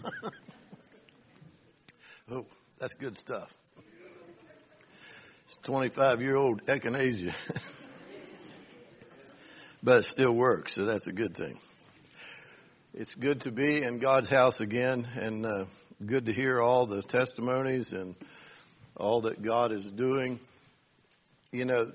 Oh, that's good stuff. It's 25-year-old echinacea. But it still works, so that's a good thing. It's good to be in God's house again, and good to hear all the testimonies and all that God is doing. You know,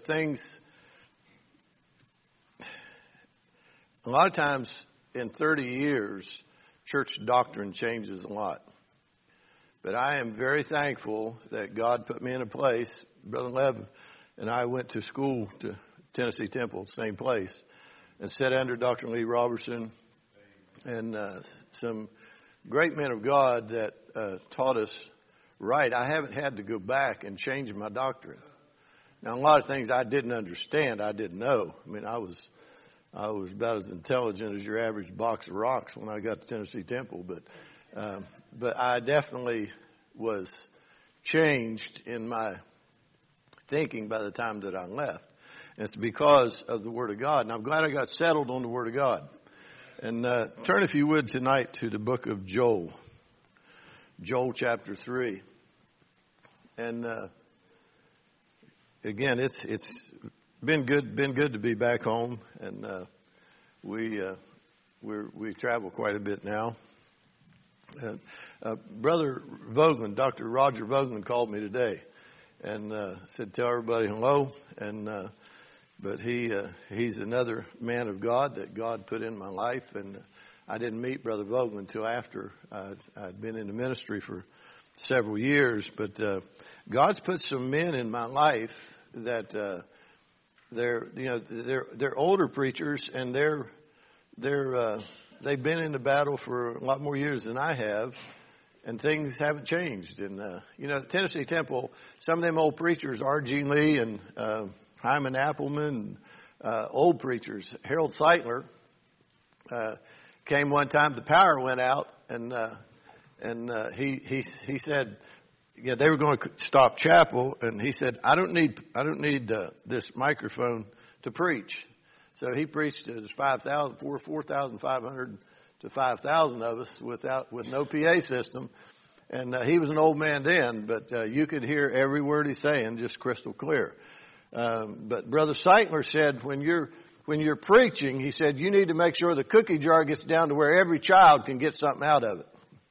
a lot of times in 30 years, church doctrine changes a lot. But I am very thankful that God put me in a place. Brother Lev and I went to school to Tennessee Temple, same place, and sat under Dr. Lee Robertson and some great men of God that taught us right. I haven't had to go back and change my doctrine. Now, a lot of things I didn't understand, I didn't know. I mean, I was about as intelligent as your average box of rocks when I got to Tennessee Temple, but I definitely was changed in my thinking by the time that I left. And it's because of the Word of God. And I'm glad I got settled on the Word of God. And turn, if you would, tonight to the book of Joel. Joel chapter 3. And again, it's been good to be back home. And we travel quite a bit now. Brother Vogelin, Dr. Roger Vogelin, called me today and said, tell everybody hello. And but he's another man of God that God put in my life. And I didn't meet Brother Vogelin until after I'd been in the ministry for several years. But God's put some men in my life that they're older preachers, and they've been in the battle for a lot more years than I have, and things haven't changed. And, Tennessee Temple, some of them old preachers, R.G. Lee and Hyman Appleman, old preachers. Harold Seitler came one time, the power went out, and he said, they were going to stop chapel, and he said, I don't need this microphone to preach. So he preached to 4,500 to 5,000 of us with no PA system. And he was an old man then, but you could hear every word he's saying just crystal clear. But Brother Seitler said, when you're preaching, he said, you need to make sure the cookie jar gets down to where every child can get something out of it.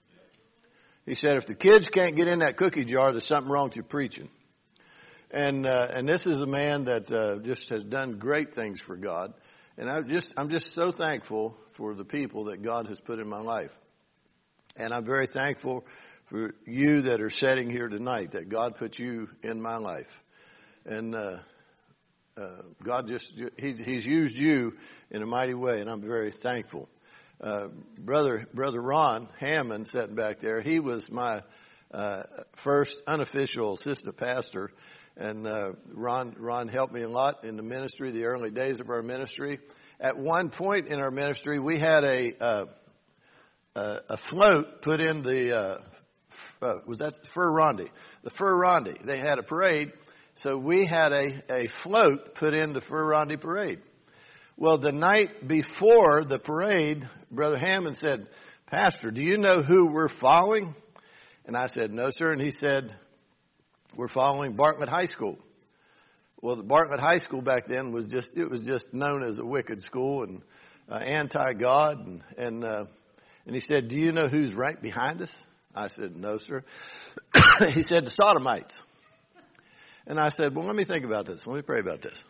He said, if the kids can't get in that cookie jar, there's something wrong with your preaching. And this is a man that just has done great things for God. And I'm just so thankful for the people that God has put in my life. And I'm very thankful for you that are sitting here tonight, that God put you in my life. And God He's used you in a mighty way, and I'm very thankful. Brother Ron Hammond sitting back there, he was my first unofficial assistant pastor. And Ron helped me a lot in the ministry, the early days of our ministry. At one point in our ministry, we had a float put in the was that Fur Rondy? The Fur Rondy. They had a parade, so we had a float put in the Fur Rondy parade. Well, the night before the parade, Brother Hammond said, Pastor, do you know who we're following? And I said, no, sir. And he said, we're following Bartlett High School. Well, the Bartlett High School back then was just known as a wicked school and anti-God. And he said, do you know who's right behind us? I said, no, sir. He said, the Sodomites. And I said, well, let me think about this. Let me pray about this.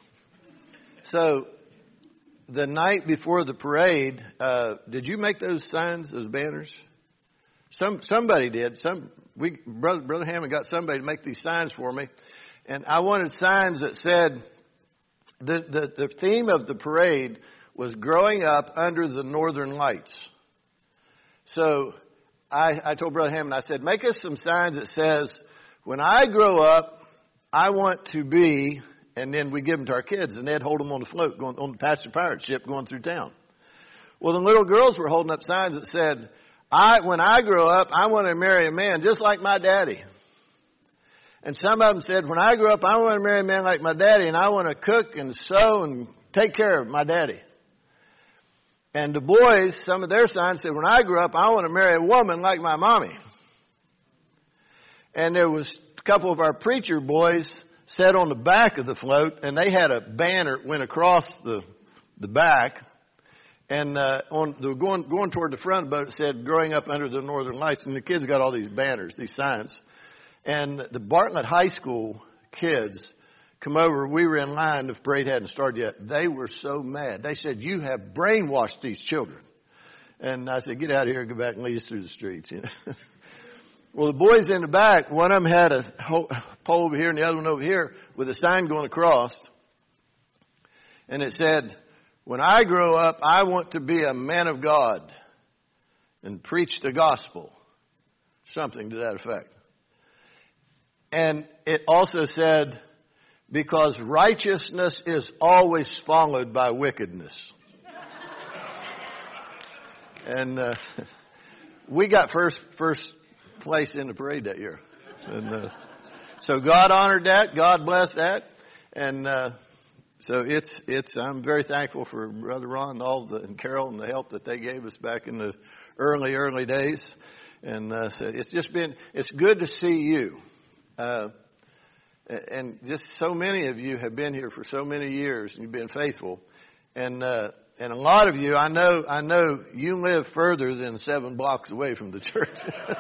So the night before the parade, did you make those signs, those banners? Somebody did. Brother Hammond got somebody to make these signs for me. And I wanted signs that said, the theme of the parade was growing up under the northern lights. So I told Brother Hammond, I said, make us some signs that says, when I grow up, I want to be, and then we give them to our kids, and they'd hold them on the float, going on the passenger pirate ship going through town. Well, the little girls were holding up signs that said, when I grow up, I want to marry a man just like my daddy. And some of them said, when I grow up, I want to marry a man like my daddy, and I want to cook and sew and take care of my daddy. And the boys, some of their sons said, when I grow up, I want to marry a woman like my mommy. And there was a couple of our preacher boys sat on the back of the float, and they had a banner that went across the back. And they were going toward the front of the boat, it said, growing up under the northern lights. And the kids got all these banners, these signs. And the Bartlett High School kids come over. We were in line. The parade hadn't started yet. They were so mad. They said, you have brainwashed these children. And I said, get out of here and go back and lead us through the streets. You know? Well, the boys in the back, one of them had a pole over here and the other one over here with a sign going across. And it said, when I grow up, I want to be a man of God and preach the gospel. Something to that effect. And it also said, because righteousness is always followed by wickedness. And we got first place in the parade that year. And so God honored that. God blessed that. And so I'm very thankful for Brother Ron and Carol and the help that they gave us back in the early days. And so it's good to see you. And just so many of you have been here for so many years and you've been faithful. And a lot of you, I know you live further than 7 blocks away from the church.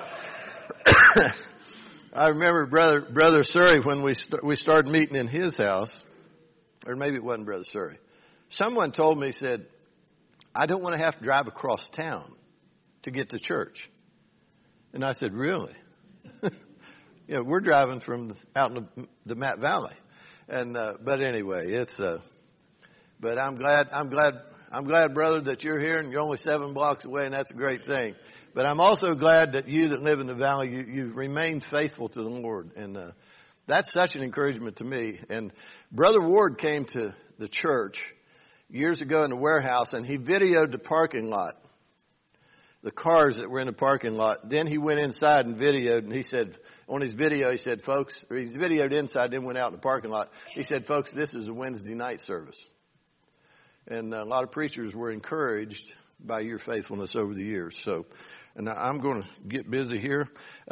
I remember Brother Surrey when we started meeting in his house, or maybe it wasn't Brother Surrey. Someone told me, said, I don't want to have to drive across town to get to church. And I said, really? You know, we're driving from out in the Matt Valley. And, but anyway, but I'm glad, brother, that you're here and you're only 7 blocks away, and that's a great thing. But I'm also glad that you that live in the valley, you remain faithful to the Lord. And that's such an encouragement to me. And Brother Ward came to the church years ago in the warehouse, and he videoed the parking lot, the cars that were in the parking lot. Then he went inside and videoed, and he said, on his video, he said, folks, or he's videoed inside, then went out in the parking lot. He said, folks, this is a Wednesday night service. And a lot of preachers were encouraged by your faithfulness over the years. So, and I'm going to get busy here.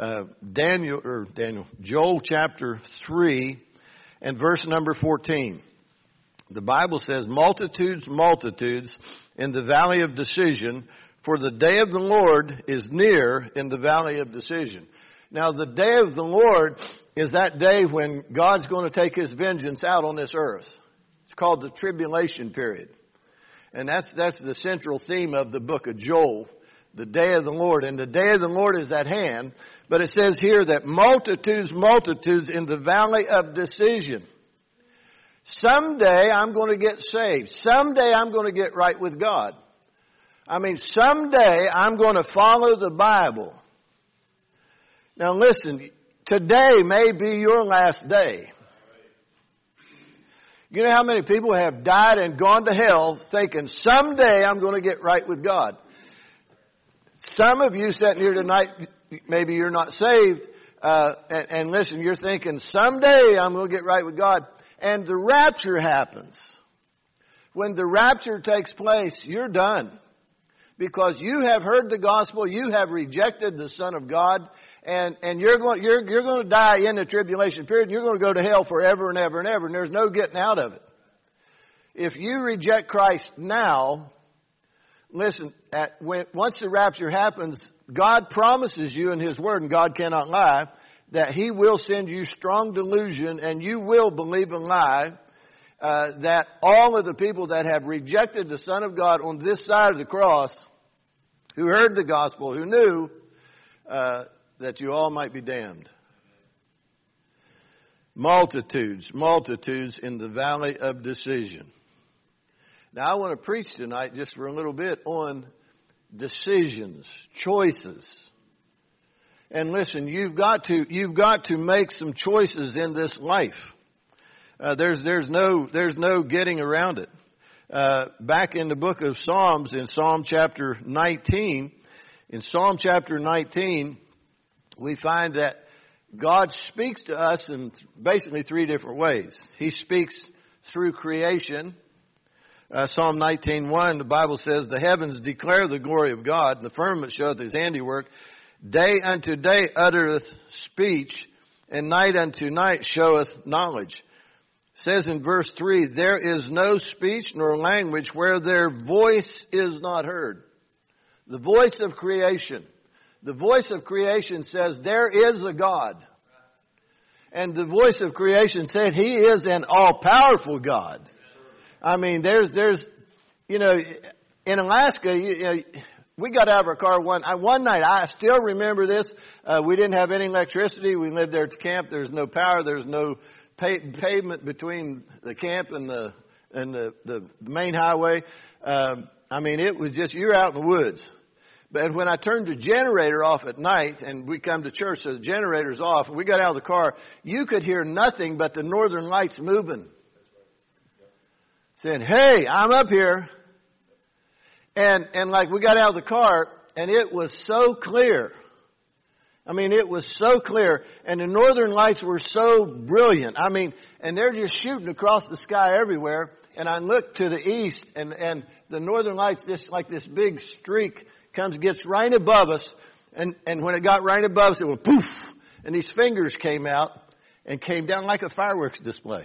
Joel chapter 3 and verse number 14. The Bible says, multitudes in the valley of decision, for the day of the Lord is near in the valley of decision. Now, the day of the Lord is that day when God's going to take His vengeance out on this earth. It's called the tribulation period. And that's the central theme of the book of Joel, the day of the Lord. And the day of the Lord is at hand. But it says here that multitudes in the valley of decision. Someday I'm going to get saved. Someday I'm going to get right with God. I mean, someday I'm going to follow the Bible. Now listen, today may be your last day. You know how many people have died and gone to hell thinking, someday I'm going to get right with God. Some of you sitting here tonight, maybe you're not saved, and listen, you're thinking, someday I'm going to get right with God. And the rapture happens. When the rapture takes place, you're done. Because you have heard the gospel, you have rejected the Son of God, and you're going to die in the tribulation period, and you're going to go to hell forever and ever and ever, and there's no getting out of it. If you reject Christ now, listen, once the rapture happens, God promises you in His Word, and God cannot lie, that He will send you strong delusion, and you will believe and lie, that all of the people that have rejected the Son of God on this side of the cross, who heard the gospel, who knew that you all might be damned. Multitudes in the valley of decision. Now I want to preach tonight just for a little bit on decisions, choices. And listen, you've got to make some choices in this life. There's no getting around it. Back in the book of Psalms, in Psalm chapter 19, we find that God speaks to us in basically 3 different ways. He speaks through creation. Psalm 19:1, the Bible says, the heavens declare the glory of God, and the firmament showeth his handiwork. Day unto day uttereth speech, and night unto night showeth knowledge. It says in verse 3, there is no speech nor language where their voice is not heard. The voice of creation. The voice of creation says there is a God. And the voice of creation said he is an all-powerful God. I mean, there's, in Alaska, we got out of our car one night. I still remember this. We didn't have any electricity. We lived there at camp. There's no power. There's no pavement between the camp and the main highway. It was just, you're out in the woods. But when I turned the generator off at night, and we come to church, so the generator's off, and we got out of the car, you could hear nothing but the northern lights moving. Saying, hey, I'm up here. And like we got out of the car, and it was so clear. It was so clear. And the northern lights were so brilliant. And they're just shooting across the sky everywhere. And I looked to the east, and the northern lights, just like this big streak, gets right above us, and when it got right above us, it went poof, and these fingers came out and came down like a fireworks display.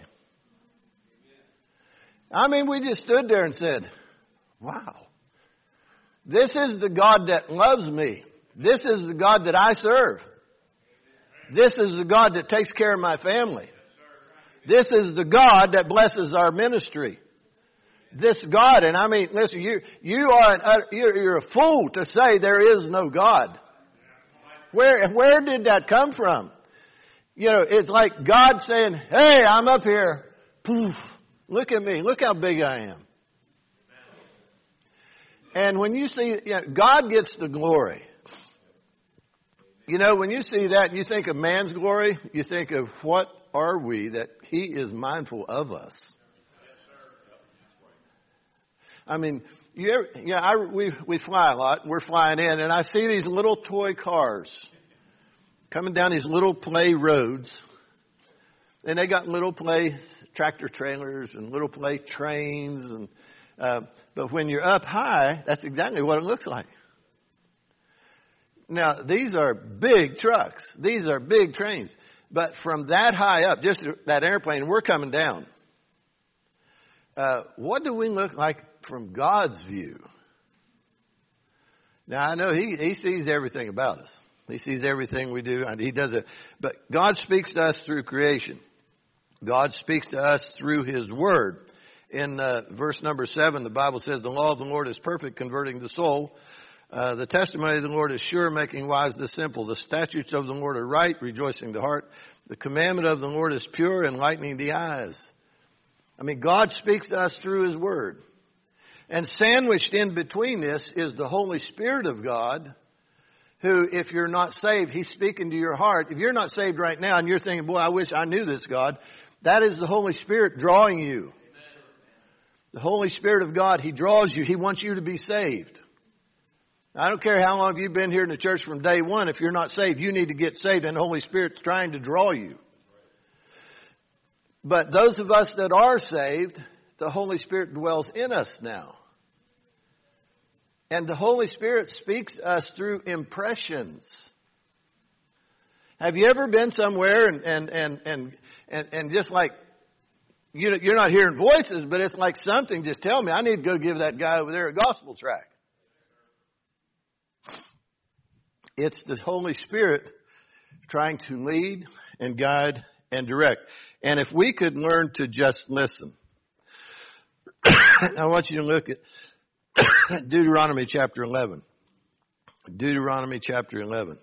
We just stood there and said, wow, this is the God that loves me. This is the God that I serve. This is the God that takes care of my family. This is the God that blesses our ministry. This God, and listen, you're a fool to say there is no God. Where did that come from? It's like God saying, hey, I'm up here. Poof, look at me. Look how big I am. And when you see, God gets the glory. When you see that, you think of man's glory, you think of what are we that he is mindful of us. We fly a lot. We're flying in, and I see these little toy cars coming down these little play roads, and they got little play tractor trailers and little play trains, but when you're up high, that's exactly what it looks like. Now, these are big trucks. These are big trains. But from that high up, just that airplane, we're coming down. What do we look like from God's view? Now, I know He sees everything about us. He sees everything we do, and He does it. But God speaks to us through creation. God speaks to us through His Word. In verse number 7, the Bible says, the law of the Lord is perfect, converting the soul. The testimony of the Lord is sure, making wise the simple. The statutes of the Lord are right, rejoicing the heart. The commandment of the Lord is pure, enlightening the eyes. God speaks to us through His Word. And sandwiched in between this is the Holy Spirit of God, who, if you're not saved, He's speaking to your heart. If you're not saved right now and you're thinking, boy, I wish I knew this God, that is the Holy Spirit drawing you. The Holy Spirit of God, He draws you. He wants you to be saved. I don't care how long you've been here in the church from day one. If you're not saved, you need to get saved, and the Holy Spirit's trying to draw you. But those of us that are saved, the Holy Spirit dwells in us now. And the Holy Spirit speaks to us through impressions. Have you ever been somewhere and just like, you're not hearing voices, but it's like something just tell me, I need to go give that guy over there a gospel tract. It's the Holy Spirit trying to lead and guide and direct. And if we could learn to just listen. I want you to look at Deuteronomy chapter 11. Deuteronomy chapter 11.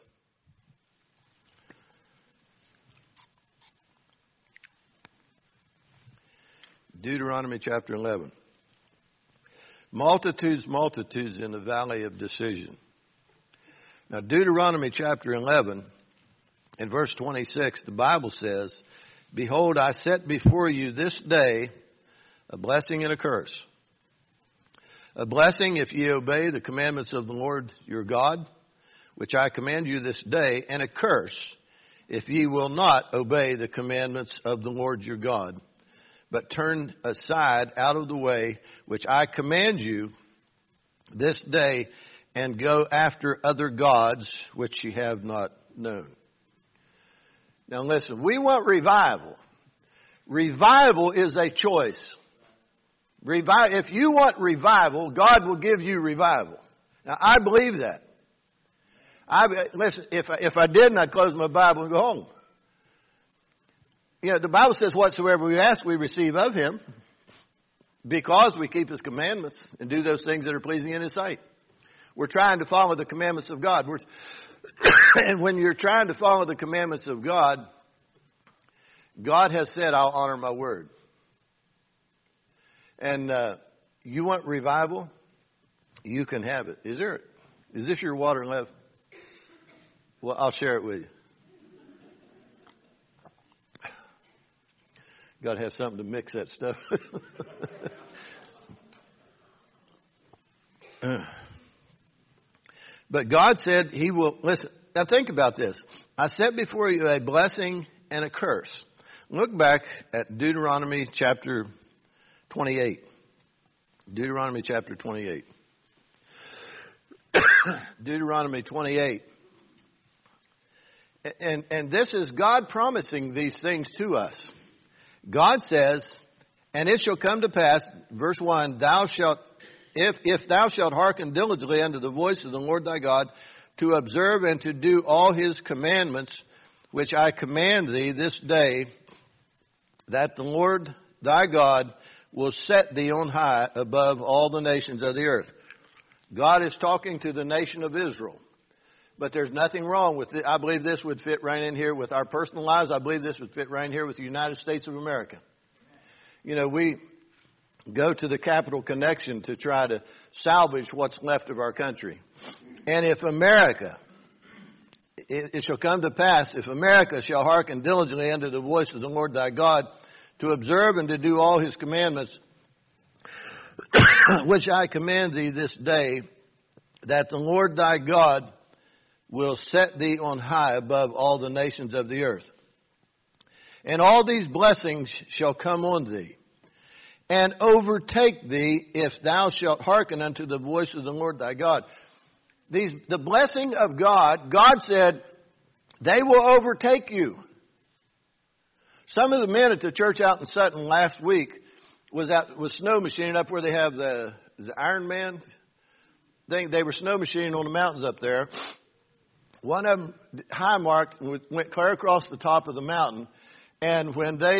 Deuteronomy chapter 11. Multitudes, multitudes in the valley of decision. Now, Deuteronomy chapter 11, in verse 26, the Bible says, behold, I set before you this day a blessing and a curse. A blessing if ye obey the commandments of the Lord your God, which I command you this day, and a curse if ye will not obey the commandments of the Lord your God, but turn aside out of the way which I command you this day, and go after other gods which ye have not known. Now listen, we want revival. Revival is a choice. If you want revival, God will give you revival. Now I believe that. Listen, if I didn't, I'd close my Bible and go home. You know, the Bible says whatsoever we ask, we receive of Him, because we keep His commandments and do those things that are pleasing in His sight. We're trying to follow the commandments of God. And when you're trying to follow the commandments of God, God has said, I'll honor my word. And you want revival? You can have it. Is this your water left? Well, I'll share it with you. Got to have something to mix that stuff. But God said He will, listen, now think about this. I set before you a blessing and a curse. Look back at Deuteronomy chapter 28. Deuteronomy chapter 28. Deuteronomy 28. And this is God promising these things to us. God says, and it shall come to pass, verse 1, if thou shalt hearken diligently unto the voice of the Lord thy God, to observe and to do all His commandments, which I command thee this day, that the Lord thy God will set thee on high above all the nations of the earth. God is talking to the nation of Israel. But there's nothing wrong with it. I believe this would fit right in here with our personal lives. I believe this would fit right in here with the United States of America. You know, we go to the Capital Connection to try to salvage what's left of our country. And if America, it shall come to pass, if America shall hearken diligently unto the voice of the Lord thy God, to observe and to do all His commandments, which I command thee this day, that the Lord thy God will set thee on high above all the nations of the earth. And all these blessings shall come on thee, and overtake thee, if thou shalt hearken unto the voice of the Lord thy God. The blessing of God, God said, they will overtake you. Some of the men at the church out in Sutton last week was snow machining up where they have the Iron Man thing. They were snow machining on the mountains up there. One of them high marked went clear across the top of the mountain, and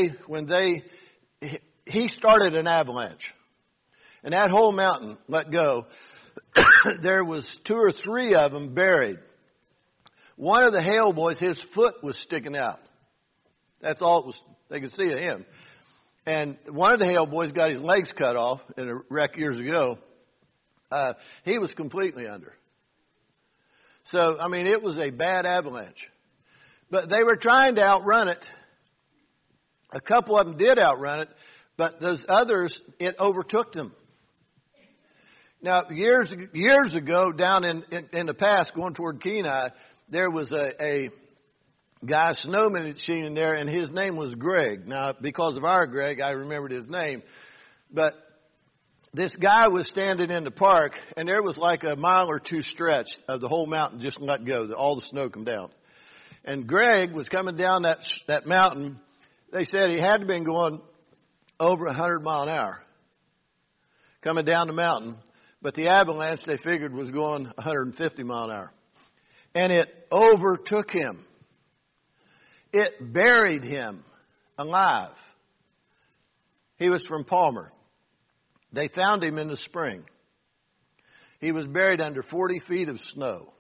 he started an avalanche, and that whole mountain let go. There was 2 or 3 of them buried. One of the Hale boys, his foot was sticking out. That's all it was. They could see of him. And one of the Hale boys got his legs cut off in a wreck years ago. He was completely under. So, I mean, it was a bad avalanche. But they were trying to outrun it. A couple of them did outrun it, but those others, it overtook them. Now, years ago, down in the pass, going toward Kenai, there was a guy snowman machining there, and his name was Greg. Now, because of our Greg, I remembered his name. But this guy was standing in the park, and there was like a mile or 2 stretch of the whole mountain just let go. All the snow come down. And Greg was coming down that mountain. They said he had to have been going over 100 mile an hour coming down the mountain. But the avalanche, they figured, was going 150 mile an hour. And it overtook him. It buried him alive. He was from Palmer. They found him in the spring. He was buried under 40 feet of snow.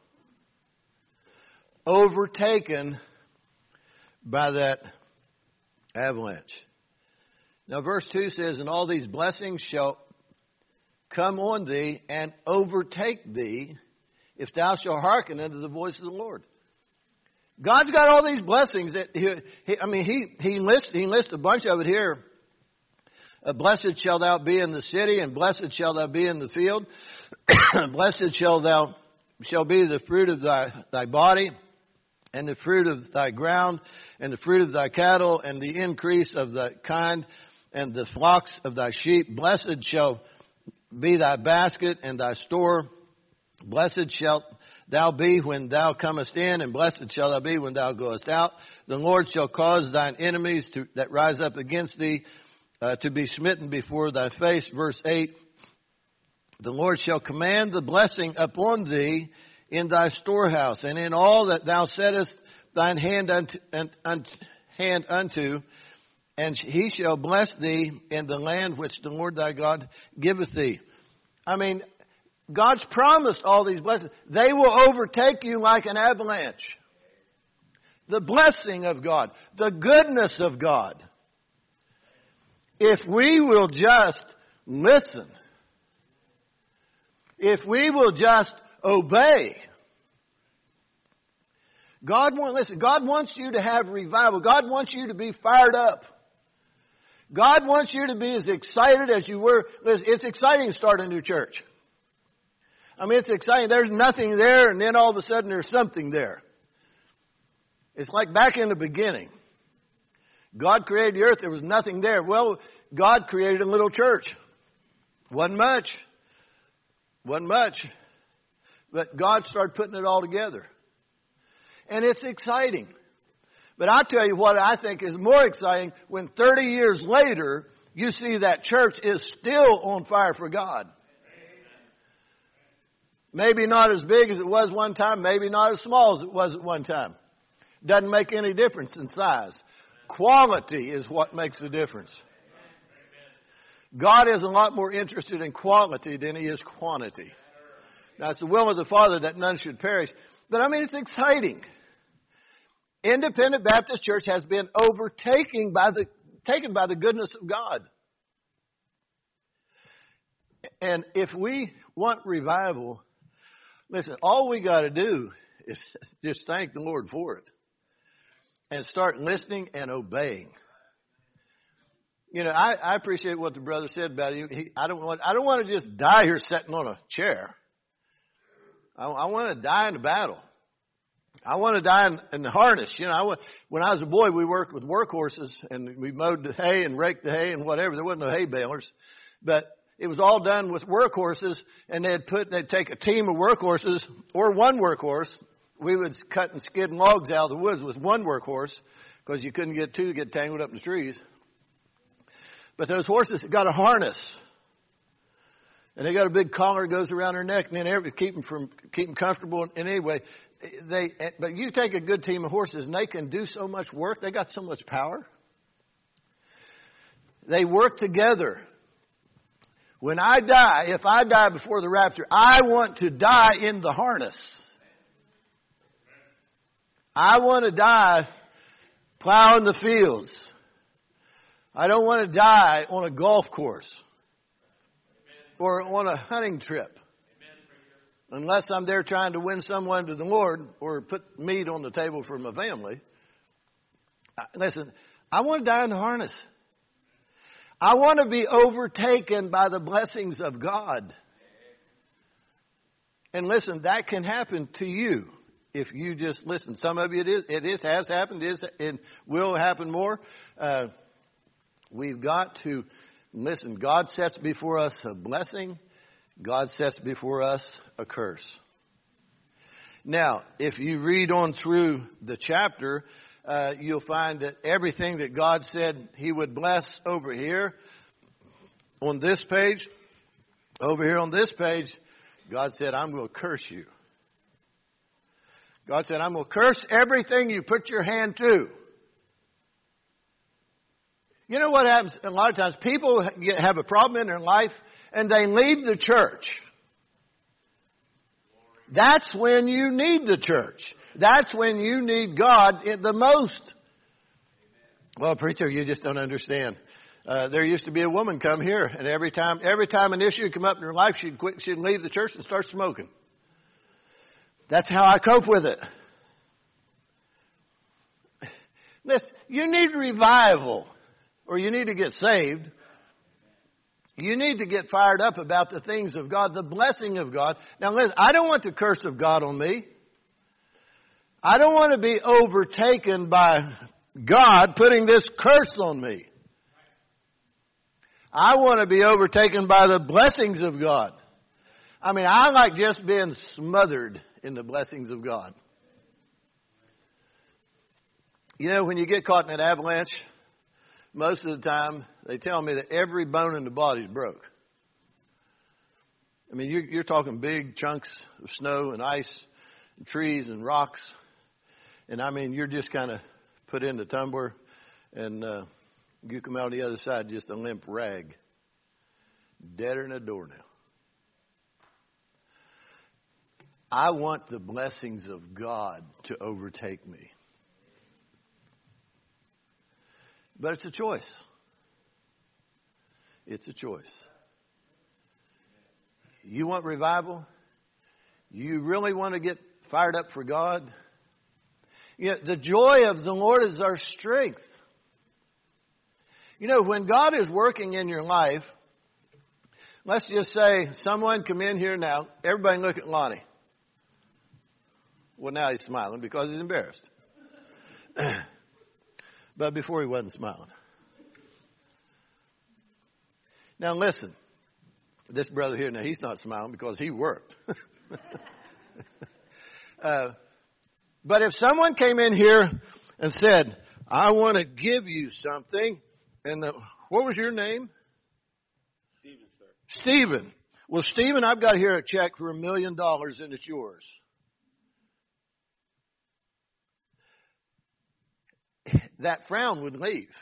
Overtaken by that avalanche. Now verse 2 says, and all these blessings shall come on thee and overtake thee if thou shalt hearken unto the voice of the Lord. God's got all these blessings that he lists a bunch of it here. Blessed shall thou be in the city, and blessed shall thou be in the field. Blessed shall be the fruit of thy body, and the fruit of thy ground, and the fruit of thy cattle, and the increase of thy kind, and the flocks of thy sheep. Blessed shall be thy basket and thy store. Blessed shalt thou be when thou comest in, and blessed shalt thou be when thou goest out. The Lord shall cause thine enemies that rise up against thee to be smitten before thy face. Verse 8, the Lord shall command the blessing upon thee in thy storehouse, and in all that thou settest thine hand unto, and he shall bless thee in the land which the Lord thy God giveth thee. I mean, God's promised all these blessings. They will overtake you like an avalanche. The blessing of God, the goodness of God. If we will just listen, if we will just obey, God wants you to have revival. God wants you to be fired up. God wants you to be as excited as you were. It's exciting to start a new church. I mean, it's exciting. There's nothing there, and then all of a sudden there's something there. It's like back in the beginning. God created the earth. There was nothing there. Well, God created a little church. Wasn't much. But God started putting it all together. And it's exciting. But I'll tell you what I think is more exciting when 30 years later you see that church is still on fire for God. Maybe not as big as it was one time, maybe not as small as it was at one time. Doesn't make any difference in size. Quality is what makes the difference. God is a lot more interested in quality than He is quantity. Now, it's the will of the Father that none should perish. But I mean, it's exciting. Independent Baptist Church has been taken by the goodness of God. And if we want revival, listen, all we got to do is just thank the Lord for it. And start listening and obeying. You know, I appreciate what the brother said about it. I don't want to just die here sitting on a chair. I want to die in the battle. I want to die in the harness. You know, when I was a boy, we worked with workhorses, and we mowed the hay and raked the hay and whatever. There wasn't no hay balers, but it was all done with workhorses, and they'd take a team of workhorses or one workhorse. We would cut and skid logs out of the woods with one workhorse because you couldn't get two to get tangled up in the trees. But those horses got a harness. And they got a big collar that goes around their neck, and then keep them comfortable. And anyway, but you take a good team of horses, and they can do so much work. They got so much power. They work together. When I die, if I die before the rapture, I want to die in the harness. I want to die plowing the fields. I don't want to die on a golf course or on a hunting trip. Unless I'm there trying to win someone to the Lord or put meat on the table for my family. Listen, I want to die in the harness. I want to be overtaken by the blessings of God. And listen, that can happen to you if you just listen. Some of you has happened, and will happen more. We've got to listen. God sets before us a blessing. God sets before us a curse. Now, if you read on through the chapter, you'll find that everything that God said He would bless over here on this page, over here on this page, God said, I'm going to curse you. God said, I'm going to curse everything you put your hand to. You know what happens a lot of times? People have a problem in their life and they leave the church. That's when you need the church. That's when you need God the most. Well, preacher, you just don't understand. There used to be a woman come here, and every time an issue come up in her life, she'd leave the church and start smoking. That's how I cope with it. Listen, you need revival, or you need to get saved. You need to get fired up about the things of God, the blessing of God. Now listen, I don't want the curse of God on me. I don't want to be overtaken by God putting this curse on me. I want to be overtaken by the blessings of God. I mean, I like just being smothered in the blessings of God. You know, when you get caught in an avalanche, most of the time they tell me that every bone in the body's broke. I mean, you're talking big chunks of snow and ice and trees and rocks. And I mean, you're just kind of put in the tumbler and you come out the other side just a limp rag. Deader than a doornail. I want the blessings of God to overtake me. But it's a choice. It's a choice. You want revival? You really want to get fired up for God? You know, the joy of the Lord is our strength. You know, when God is working in your life, let's just say someone come in here now. Everybody look at Lonnie. Well, now he's smiling because he's embarrassed. But before he wasn't smiling. Now listen. This brother here, now he's not smiling because he worked. But if someone came in here and said, I want to give you something, and what was your name? Stephen, sir. Stephen. Well, Stephen, I've got here a check for $1 million and it's yours. That frown would leave.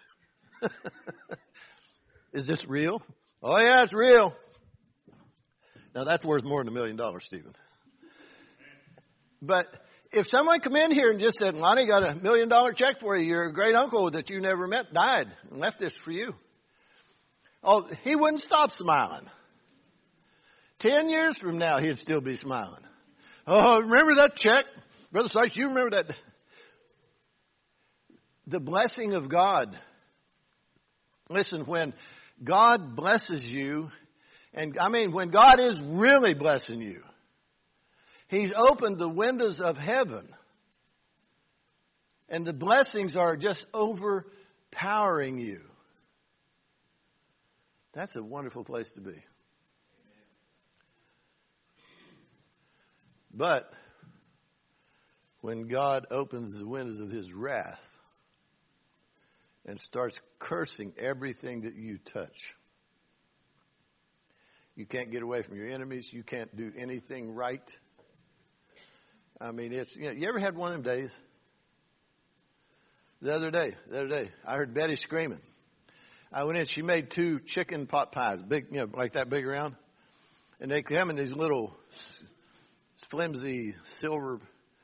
Is this real? Oh, yeah, it's real. Now, that's worth more than $1 million, Stephen. But if someone come in here and just said, Lonnie, got $1 million check for you. Your great uncle that you never met died and left this for you. Oh, he wouldn't stop smiling. 10 years from now, he'd still be smiling. Oh, remember that check? Brother Sykes, you remember that? The blessing of God. Listen, when God blesses you, and I mean when God is really blessing you, He's opened the windows of heaven. And the blessings are just overpowering you. That's a wonderful place to be. But when God opens the windows of His wrath and starts cursing everything that you touch, you can't get away from your enemies. You can't do anything right. I mean, it's, you know, you ever had one of them days? The other day, I heard Betty screaming. I went in, she made 2 chicken pot pies, big, you know, like that big around. And they come in these little flimsy silver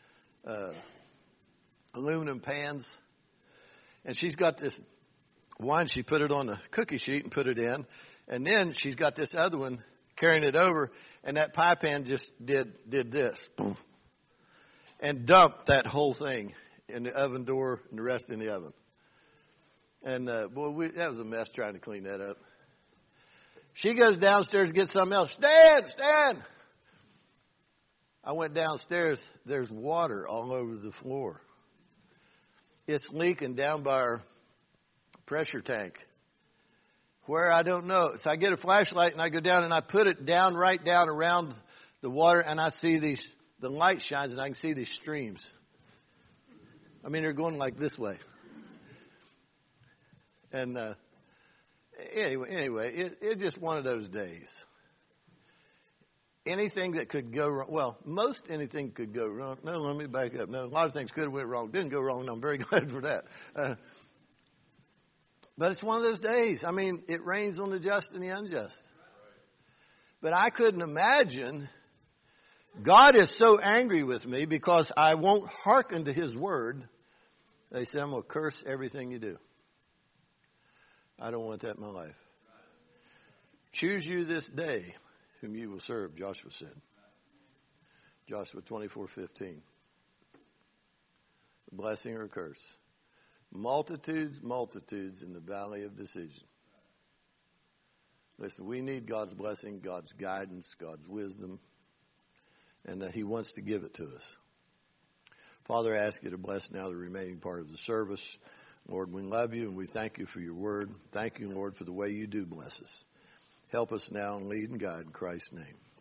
aluminum pans. And she's got this one, she put it on the cookie sheet and put it in. And then she's got this other one carrying it over. And that pie pan just did this. Boom. And dumped that whole thing in the oven door and the rest in the oven. And, boy, that was a mess trying to clean that up. She goes downstairs to get something else. Stand! I went downstairs. There's water all over the floor. It's leaking down by our pressure tank. Where, I don't know. So I get a flashlight and I go down and I put it down, right down around the water, and I see the light shines and I can see these streams. I mean, they're going like this way. And anyway, it's just one of those days. Anything that could go wrong, well, most anything could go wrong. No, let me back up. No, a lot of things could have went wrong. Didn't go wrong, and I'm very glad for that. But it's one of those days. I mean, it rains on the just and the unjust. But I couldn't imagine. God is so angry with me because I won't hearken to His word. They said, I'm going to curse everything you do. I don't want that in my life. Choose you this day whom you will serve, Joshua said. Joshua 24:15. Blessing or curse. Multitudes in the valley of decision. Listen, we need God's blessing, God's guidance, God's wisdom, and He wants to give it to us. Father, I ask you to bless now the remaining part of the service. Lord, we love you and we thank you for your word. Thank you, Lord, for the way you do bless us. Help us now and lead and guide in Christ's name.